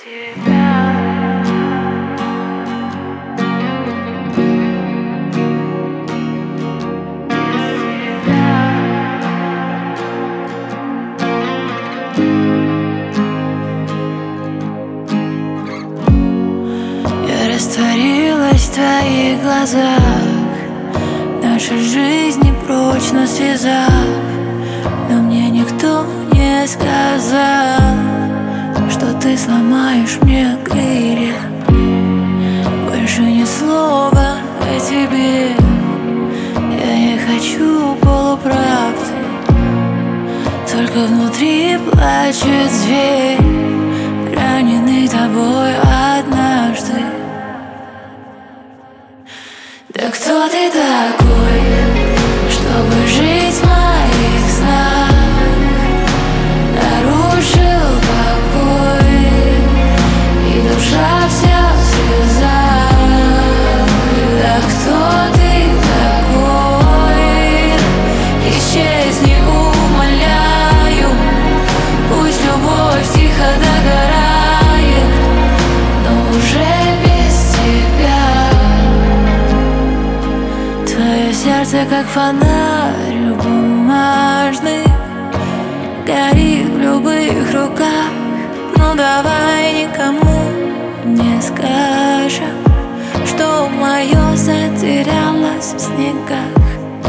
тебя. Я растворилась в твоих глазах, наши жизни прочно связав, но мне никто не сказал, что ты сломаешь мне крылья. Больше ни слова о тебе, я не хочу полуправды, только внутри плачет зверь, раненый тобой однажды. Да кто ты такой, чтобы жить в моих снах? Нарушил покой, и душа вся в слезах. Да кто ты такой? Исчезни, умоляю, пусть любовь тихо догорает, но уже без тебя. Твое сердце как фонарь бумажный, горит в любых руках. Ну давай никому не скажем, что мое затерялось в снегах.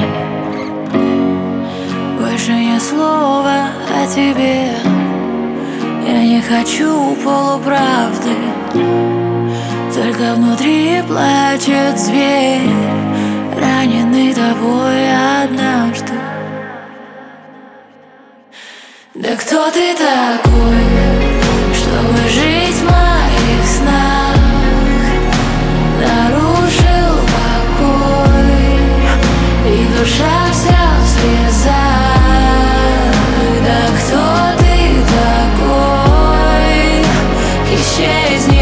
Больше ни слова о тебе, я не хочу полуправды, только внутри плачет зверь, раненый тобой однажды. Да кто ты такой, чтобы жить в моих снах? Нарушил покой, и душа вся в слезах. Да кто ты такой? Исчезни.